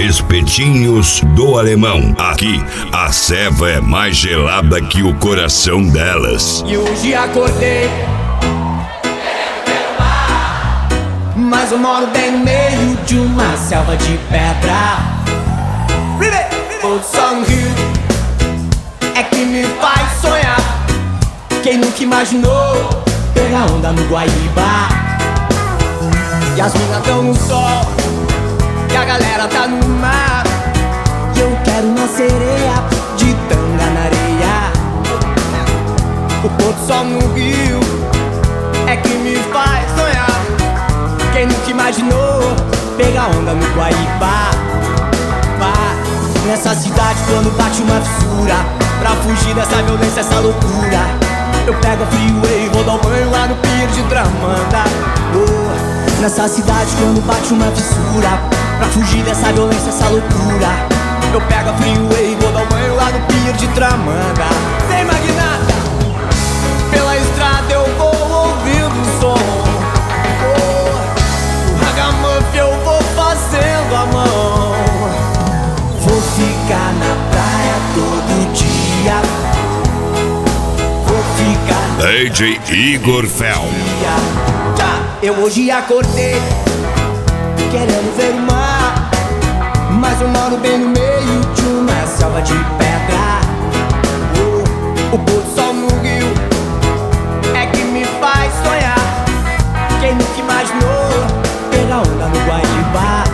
Espetinhos do Alemão. Aqui, a ceva é mais gelada que o coração delas. E hoje acordei, mas eu moro bem no meio de uma selva de pedra. O sol no rio é que me faz sonhar. Quem nunca imaginou pegar onda no Guaíba? E as minas tão no sol e a galera tá no mar. E eu quero uma sereia de tanga na areia. O pôr do sol no rio é que me faz sonhar. Quem nunca imaginou pegar onda no Guaíba? Nessa cidade quando bate uma fissura, pra fugir dessa violência, essa loucura, eu pego a freeway, vou dar um banho lá no pier de Tramanda. Nessa cidade quando bate uma fissura, pra fugir dessa violência, essa loucura, eu pego a freeway, vou dar um banho lá no pier de Tramanda. Vem, magnata, pela estrada eu vou ouvindo o som. O ragamuffin eu vou fazendo a mão. Vou ficar na praia todo dia. Vou ficar DJ Igor Fel. Eu hoje acordei querendo ver o mar, mas eu moro bem no meio de uma selva de pedra. O pôr do sol no rio é que me faz sonhar. Quem nunca imaginou pegar onda no Guaíba?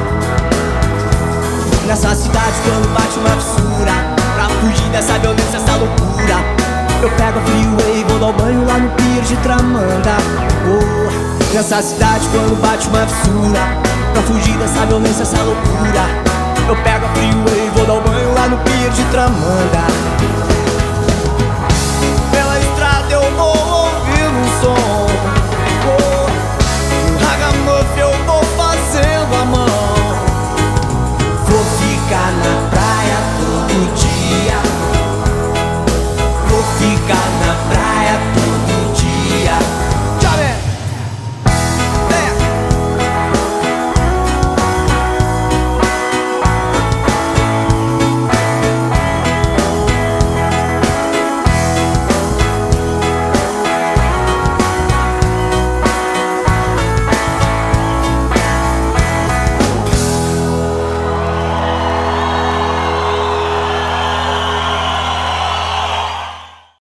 Nessa cidade quando bate uma fissura, pra fugir dessa violência, essa loucura, eu pego a freeway, vou dar um banho lá no pier de Tramanda. Nessa cidade quando bate uma fissura, pra fugir dessa violência, essa loucura, eu pego a freeway, vou dar um banho lá no pier de Tramanda.